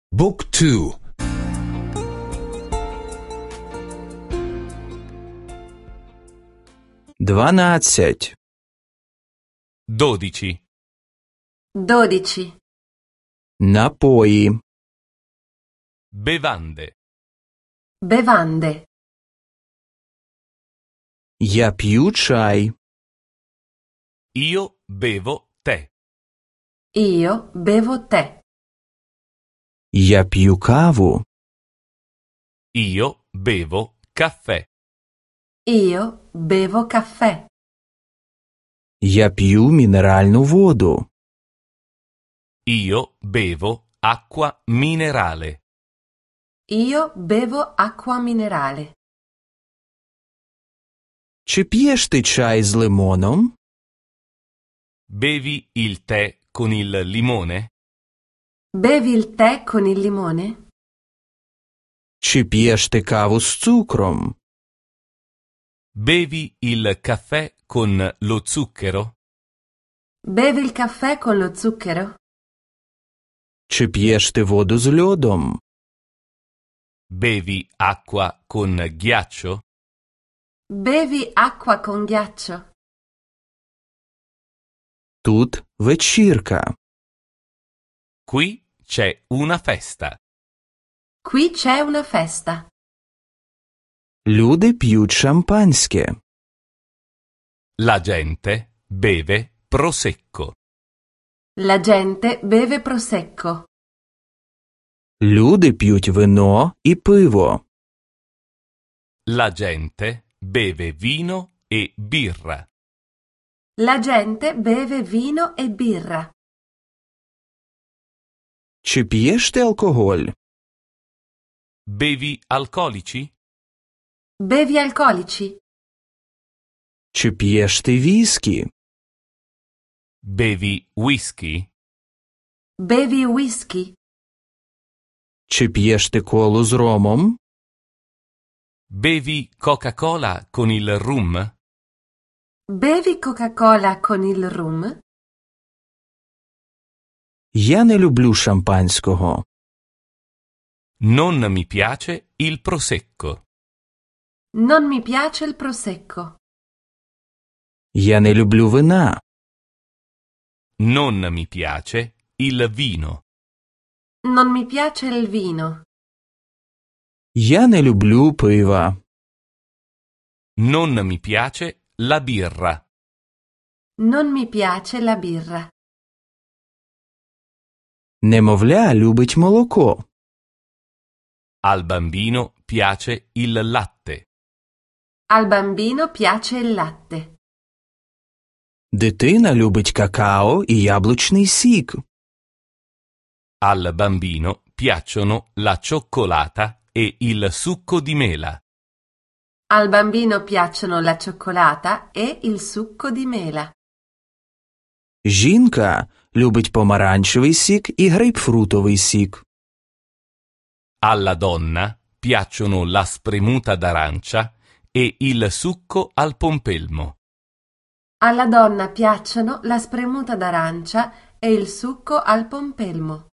Book 2. 12. 12. 12. Напої. Bevande. Bevande. Я п'ю чай. Io bevo tè. Io bevo tè. Я п'ю каву. Io bevo caffè. Io bevo caffè. Я п'ю мінеральну воду. Io bevo acqua minerale. Io bevo acqua minerale. Чи п'єш ти чай з лимоном? Bevi il tè con il limone? Bevi il tè con il limone? Чи п'єш ти каву з цукром? Bevi il caffè con lo zucchero? Bevi il caffè con lo zucchero? Чи п'єш ти воду з льодом? Bevi acqua con ghiaccio? Bevi acqua con ghiaccio? Тут вечірка. Qui c'è una festa. Qui c'è una festa. Люди п'ють шампанське. La gente beve prosecco. La gente beve prosecco. Люди п'ють вино і пиво. La gente beve vino e birra. La gente beve vino e birra. Чи п'єш ти алкоголь? Bevi alcolici? Bevi alcolici? Чи п'єш ти віскі? Bevi whisky? Bevi whisky? Чи п'єш ти колу з ромом? Bevi Coca-Cola con il rum? Bevi Coca-Cola con il rum? Я не люблю шампанського. Non mi piace il prosecco. Non mi piace il prosecco. Я не люблю вина. Non mi piace il vino. Non mi piace il vino. Я не люблю пива. Non mi piace la birra. Non mi piace la birra. Немовля любить молоко. Al bambino piace il latte. Al bambino piace il latte. Дитина любить какао і яблучний сік. Al bambino piacciono la cioccolata e il succo di mela. Al bambino piacciono la cioccolata e il succo di mela. Жінка любить помаранчевий сік і грейпфрутовий сік. Alla donna piacciono la spremuta d'arancia e il succo al pompelmo. Alla donna piacciono la spremuta d'arancia e il succo al pompelmo.